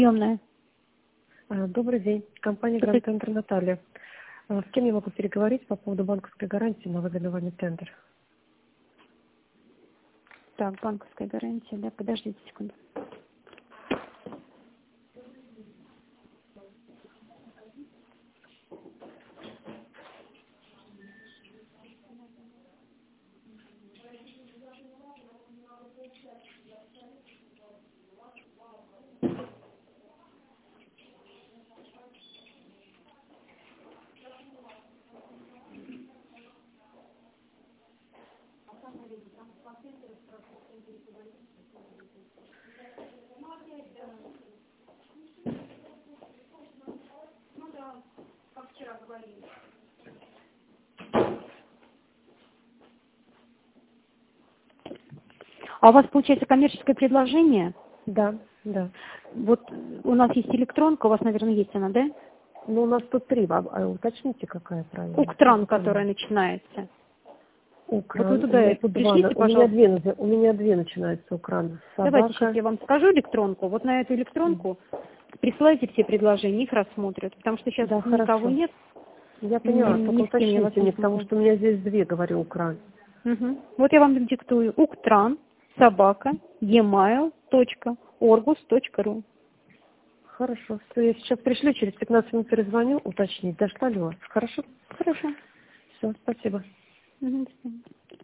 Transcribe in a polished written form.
Приемная. Добрый день. Компания Гранд Тендер Наталья. С кем я могу переговорить по поводу банковской гарантии на выдавание тендер? Так, банковская гарантия, да, подождите секунду. А у вас, получается, коммерческое предложение? Да, да. Вот у нас есть электронка, у вас, наверное, есть она, да? Ну, у нас тут три. Уточните, какая правильно? Уктран, которая начинается. Укран. Вот вы туда пришлите, пожалуйста. У меня две начинаются Укран. Давайте сейчас я вам скажу электронку. Вот на эту электронку присылайте все предложения, их рассмотрят. Потому что сейчас никого хорошо. нет. Я поняла, только уточните мне, потому что у меня здесь две, говорю, Укран. Вот я вам диктую. uktran@email.orgus.ru. Хорошо. Все, я сейчас пришлю, через 15 минут перезвоню, уточнить, дошла ли у вас. Хорошо? Хорошо. Все, спасибо. До свидания.